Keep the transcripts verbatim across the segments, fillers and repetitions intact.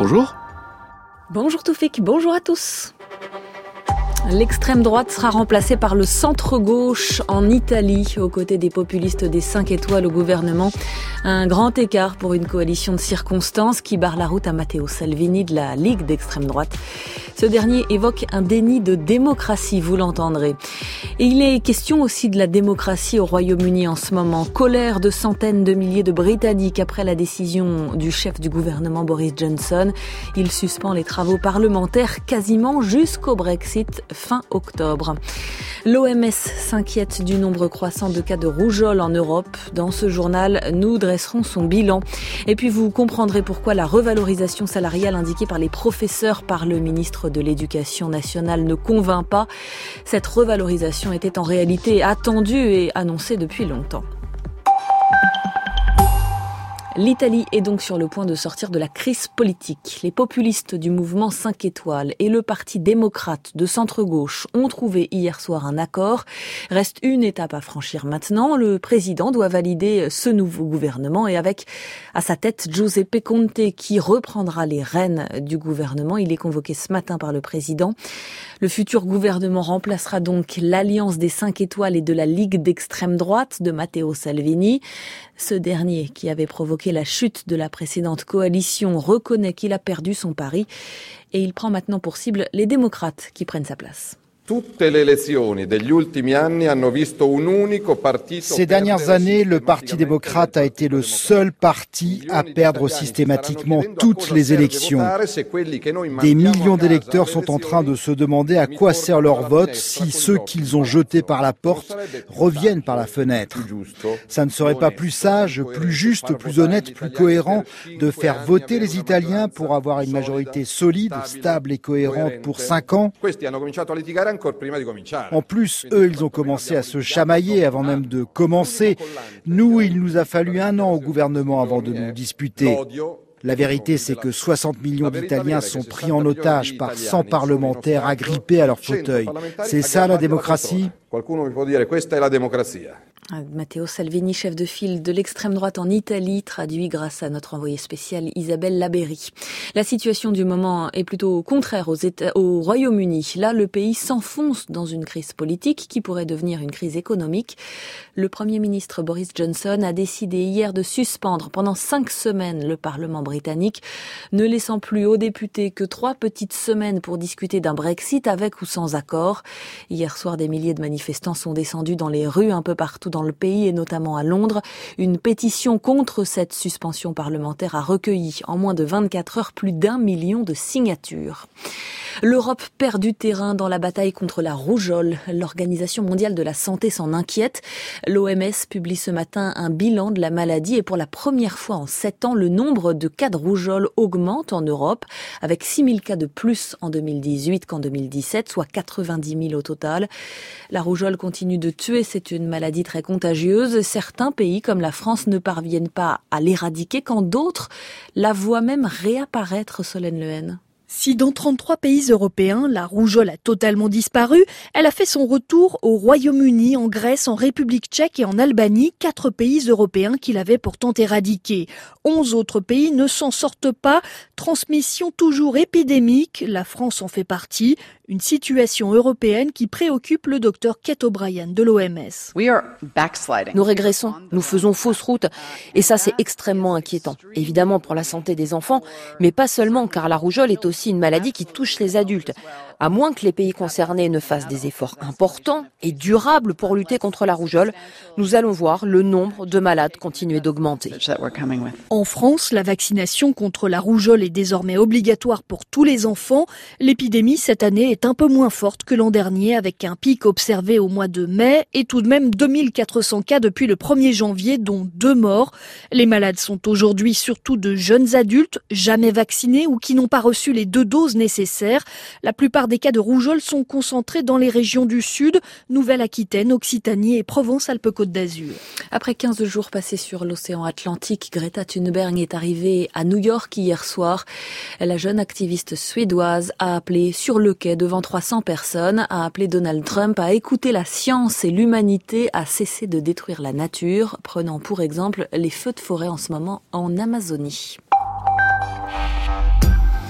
bonjour. Bonjour Toufik, bonjour à tous. L'extrême droite sera remplacée par le centre-gauche en Italie, aux côtés des populistes des cinq étoiles au gouvernement. Un grand écart pour une coalition de circonstances qui barre la route à Matteo Salvini de la Ligue d'extrême droite. Ce dernier évoque un déni de démocratie, vous l'entendrez. Et il est question aussi de la démocratie au Royaume-Uni en ce moment. Colère de centaines de milliers de Britanniques après la décision du chef du gouvernement Boris Johnson. Il suspend les travaux parlementaires quasiment jusqu'au Brexit fin octobre. L'O M S s'inquiète du nombre croissant de cas de rougeole en Europe. Dans ce journal, nous dresserons son bilan. Et puis vous comprendrez pourquoi la revalorisation salariale indiquée par les professeurs par le ministre de l'Éducation nationale ne convainc pas. Cette revalorisation était en réalité attendue et annoncée depuis longtemps. L'Italie est donc sur le point de sortir de la crise politique. Les populistes du mouvement cinq étoiles et le parti démocrate de centre-gauche ont trouvé hier soir un accord. Reste une étape à franchir maintenant. Le président doit valider ce nouveau gouvernement et avec à sa tête Giuseppe Conte qui reprendra les rênes du gouvernement. Il est convoqué ce matin par le président. Le futur gouvernement remplacera donc l'alliance des cinq étoiles et de la Ligue d'extrême droite de Matteo Salvini. Ce dernier, qui avait provoqué la chute de la précédente coalition, reconnaît qu'il a perdu son pari et il prend maintenant pour cible les démocrates qui prennent sa place. Ces dernières années, le Parti démocrate a été le seul parti à perdre systématiquement toutes les élections. Des millions d'électeurs sont en train de se demander à quoi sert leur vote si ceux qu'ils ont jetés par la porte reviennent par la fenêtre. Ça ne serait pas plus sage, plus juste, plus honnête, plus cohérent de faire voter les Italiens pour avoir une majorité solide, stable et cohérente pour cinq ans? En plus, eux, ils ont commencé à se chamailler avant même de commencer. Nous, il nous a fallu un an au gouvernement avant de nous disputer. La vérité, c'est que soixante millions d'Italiens sont pris en otage par cent parlementaires agrippés à leur fauteuil. C'est ça la démocratie ? Matteo Salvini, chef de file de l'extrême droite en Italie, traduit grâce à notre envoyée spéciale Isabelle Labéry. La situation du moment est plutôt contraire aux États, au Royaume-Uni. Là, le pays s'enfonce dans une crise politique qui pourrait devenir une crise économique. Le Premier ministre Boris Johnson a décidé hier de suspendre pendant cinq semaines le Parlement britannique, ne laissant plus aux députés que trois petites semaines pour discuter d'un Brexit avec ou sans accord. Hier soir, des milliers de manifestants sont descendus dans les rues un peu partout dans le pays et notamment à Londres. Une pétition contre cette suspension parlementaire a recueilli en moins de vingt-quatre heures plus d'un million de signatures. L'Europe perd du terrain dans la bataille contre la rougeole. L'Organisation mondiale de la santé s'en inquiète. L'O M S publie ce matin un bilan de la maladie et pour la première fois en sept ans, le nombre de cas de rougeole augmente en Europe avec six mille cas de plus en deux mille dix-huit qu'en deux mille dix-sept, soit quatre-vingt-dix mille au total. La rougeole continue de tuer, c'est une maladie très contagieuse. Certains pays comme la France ne parviennent pas à l'éradiquer quand d'autres la voient même réapparaître, Solène Lehen. Si dans trente-trois pays européens, la rougeole a totalement disparu, elle a fait son retour au Royaume-Uni, en Grèce, en République tchèque et en Albanie, quatre pays européens qui l'avaient pourtant éradiquée. Onze autres pays ne s'en sortent pas. Transmission toujours épidémique, la France en fait partie. Une situation européenne qui préoccupe le docteur Kate O'Brien de l'O M S. Nous régressons, nous faisons fausse route et ça c'est extrêmement inquiétant. Évidemment pour la santé des enfants, mais pas seulement car la rougeole est aussi une maladie qui touche les adultes. À moins que les pays concernés ne fassent des efforts importants et durables pour lutter contre la rougeole, nous allons voir le nombre de malades continuer d'augmenter. En France, la vaccination contre la rougeole est désormais obligatoire pour tous les enfants. L'épidémie cette année est un peu moins forte que l'an dernier avec un pic observé au mois de mai et tout de même deux mille quatre cents cas depuis le premier janvier, dont deux morts. Les malades sont aujourd'hui surtout de jeunes adultes, jamais vaccinés ou qui n'ont pas reçu les deux doses nécessaires. La plupart des cas de rougeole sont concentrés dans les régions du Sud, Nouvelle-Aquitaine, Occitanie et Provence-Alpes-Côte d'Azur. Après quinze jours passés sur l'océan Atlantique, Greta Thunberg est arrivée à New York hier soir. La jeune activiste suédoise a appelé sur le quai devant trois cents personnes, a appelé Donald Trump à écouter la science et l'humanité à cesser de détruire la nature, prenant pour exemple les feux de forêt en ce moment en Amazonie.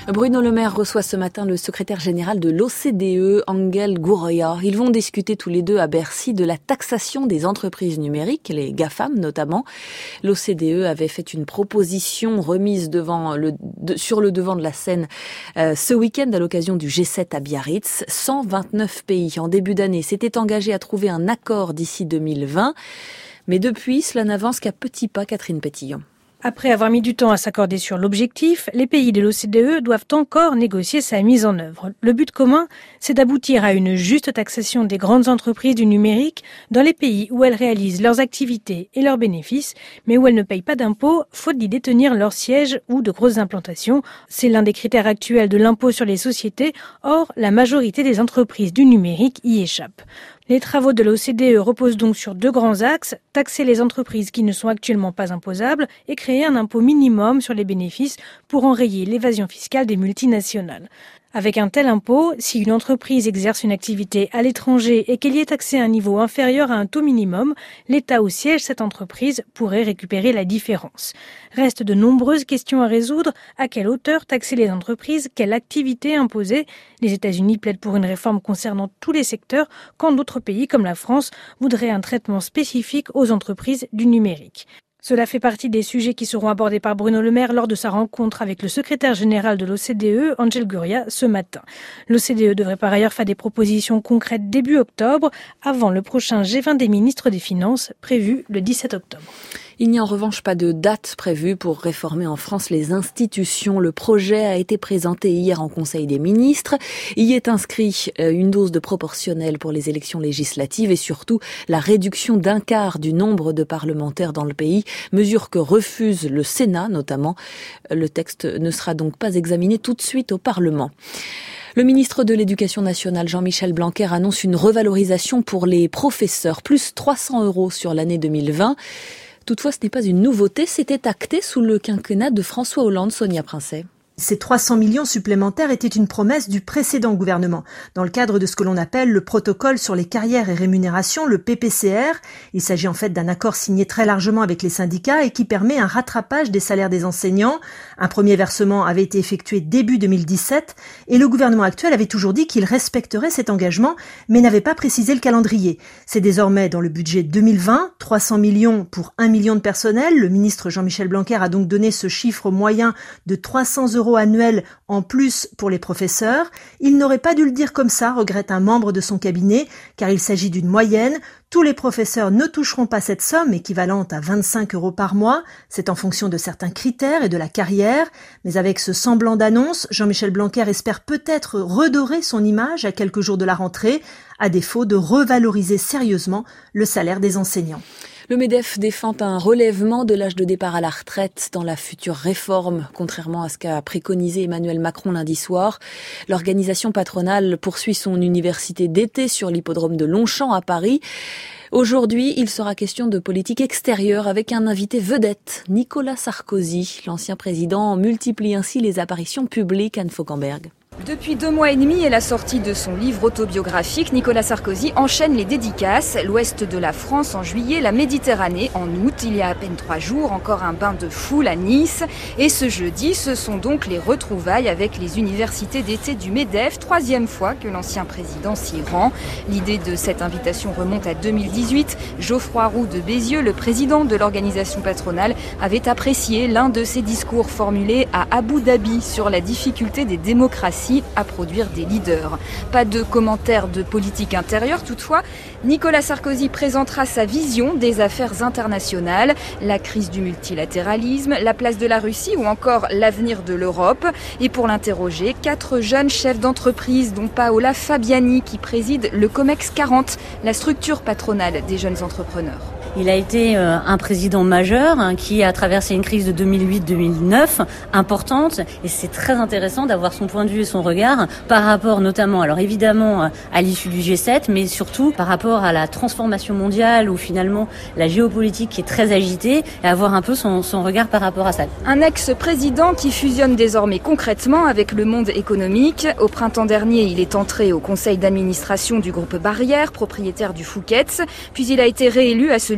Bruno Le Maire reçoit ce matin le secrétaire général de l'O C D E, Angel Gurria. Ils vont discuter tous les deux à Bercy de la taxation des entreprises numériques, les GAFAM notamment. L'O C D E avait fait une proposition remise devant le, de, sur le devant de la scène euh, ce week-end à l'occasion du G sept à Biarritz. cent vingt-neuf pays en début d'année s'étaient engagés à trouver un accord d'ici deux mille vingt. Mais depuis, cela n'avance qu'à petits pas, Catherine Pétillon. Après avoir mis du temps à s'accorder sur l'objectif, les pays de l'O C D E doivent encore négocier sa mise en œuvre. Le but commun, c'est d'aboutir à une juste taxation des grandes entreprises du numérique dans les pays où elles réalisent leurs activités et leurs bénéfices, mais où elles ne payent pas d'impôts, faute d'y détenir leur siège ou de grosses implantations. C'est l'un des critères actuels de l'impôt sur les sociétés. Or, la majorité des entreprises du numérique y échappent. Les travaux de l'O C D E reposent donc sur deux grands axes, taxer les entreprises qui ne sont actuellement pas imposables et créer un impôt minimum sur les bénéfices pour enrayer l'évasion fiscale des multinationales. Avec un tel impôt, si une entreprise exerce une activité à l'étranger et qu'elle y est taxée à un niveau inférieur à un taux minimum, l'État où siège cette entreprise pourrait récupérer la différence. Restent de nombreuses questions à résoudre. À quelle hauteur taxer les entreprises? Quelle activité imposer? Les États-Unis plaident pour une réforme concernant tous les secteurs, quand d'autres pays, comme la France, voudraient un traitement spécifique aux entreprises du numérique. Cela fait partie des sujets qui seront abordés par Bruno Le Maire lors de sa rencontre avec le secrétaire général de l'O C D E, Angel Gurria, ce matin. L'O C D E devrait par ailleurs faire des propositions concrètes début octobre, avant le prochain G vingt des ministres des Finances, prévu le dix-sept octobre. Il n'y a en revanche pas de date prévue pour réformer en France les institutions. Le projet a été présenté hier en Conseil des ministres. Il y est inscrit une dose de proportionnelle pour les élections législatives et surtout la réduction d'un quart du nombre de parlementaires dans le pays, mesure que refuse le Sénat notamment. Le texte ne sera donc pas examiné tout de suite au Parlement. Le ministre de l'Éducation nationale, Jean-Michel Blanquer, annonce une revalorisation pour les professeurs, plus trois cents euros sur l'année deux mille vingt. Toutefois, ce n'est pas une nouveauté, c'était acté sous le quinquennat de François Hollande, Sonia Princet. Ces trois cents millions supplémentaires étaient une promesse du précédent gouvernement. Dans le cadre de ce que l'on appelle le protocole sur les carrières et rémunérations, le P P C R, il s'agit en fait d'un accord signé très largement avec les syndicats et qui permet un rattrapage des salaires des enseignants. Un premier versement avait été effectué début deux mille dix-sept et le gouvernement actuel avait toujours dit qu'il respecterait cet engagement, mais n'avait pas précisé le calendrier. C'est désormais dans le budget deux mille vingt, trois cents millions pour un million de personnel. Le ministre Jean-Michel Blanquer a donc donné ce chiffre moyen de trois cents euros annuel en plus pour les professeurs. Il n'aurait pas dû le dire comme ça, regrette un membre de son cabinet, car il s'agit d'une moyenne. Tous les professeurs ne toucheront pas cette somme équivalente à vingt-cinq euros par mois. C'est en fonction de certains critères et de la carrière. Mais avec ce semblant d'annonce, Jean-Michel Blanquer espère peut-être redorer son image à quelques jours de la rentrée, à défaut de revaloriser sérieusement le salaire des enseignants. Le MEDEF défend un relèvement de l'âge de départ à la retraite dans la future réforme, contrairement à ce qu'a préconisé Emmanuel Macron lundi soir. L'organisation patronale poursuit son université d'été sur l'hippodrome de Longchamp à Paris. Aujourd'hui, il sera question de politique extérieure avec un invité vedette, Nicolas Sarkozy. L'ancien président multiplie ainsi les apparitions publiques. Anne Fauquemberg. Depuis deux mois et demi et la sortie de son livre autobiographique, Nicolas Sarkozy enchaîne les dédicaces. L'ouest de la France en juillet, la Méditerranée en août. Il y a à peine trois jours, encore un bain de foule à Nice. Et ce jeudi, ce sont donc les retrouvailles avec les universités d'été du MEDEF. Troisième fois que l'ancien président s'y rend. L'idée de cette invitation remonte à deux mille dix-huit. Geoffroy Roux de Bézieux, le président de l'organisation patronale, avait apprécié l'un de ses discours formulés à Abu Dhabi sur la difficulté des démocraties à produire des leaders. Pas de commentaires de politique intérieure toutefois. Nicolas Sarkozy présentera sa vision des affaires internationales, la crise du multilatéralisme, la place de la Russie ou encore l'avenir de l'Europe. Et pour l'interroger, quatre jeunes chefs d'entreprise dont Paola Fabiani qui préside le COMEX quarante, la structure patronale des jeunes entrepreneurs. Il a été euh, un président majeur hein, qui a traversé une crise de deux mille huit deux mille neuf importante et c'est très intéressant d'avoir son point de vue et son regard par rapport notamment, alors évidemment à l'issue du G sept, mais surtout par rapport à la transformation mondiale où finalement la géopolitique est très agitée et avoir un peu son, son regard par rapport à ça. Un ex-président qui fusionne désormais concrètement avec le monde économique. Au printemps dernier, il est entré au conseil d'administration du groupe Barrière, propriétaire du Fouquet's, puis il a été réélu à celui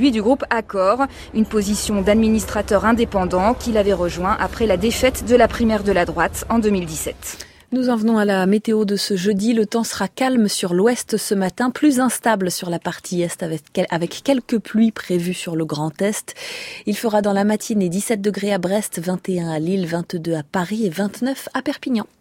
celui du groupe Accor, une position d'administrateur indépendant qu'il avait rejoint après la défaite de la primaire de la droite en deux mille dix-sept. Nous en venons à la météo de ce jeudi. Le temps sera calme sur l'ouest ce matin, plus instable sur la partie est avec quelques pluies prévues sur le Grand Est. Il fera dans la matinée dix-sept degrés à Brest, vingt et un à Lille, vingt-deux à Paris et vingt-neuf à Perpignan.